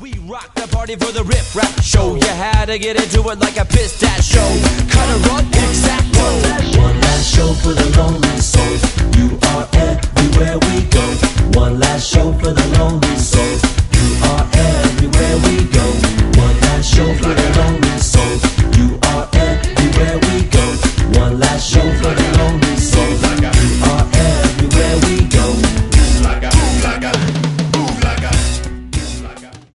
We rock the party for the Riff Raff Show. You had to get into it like a piss that show. Cut a rug, exacto.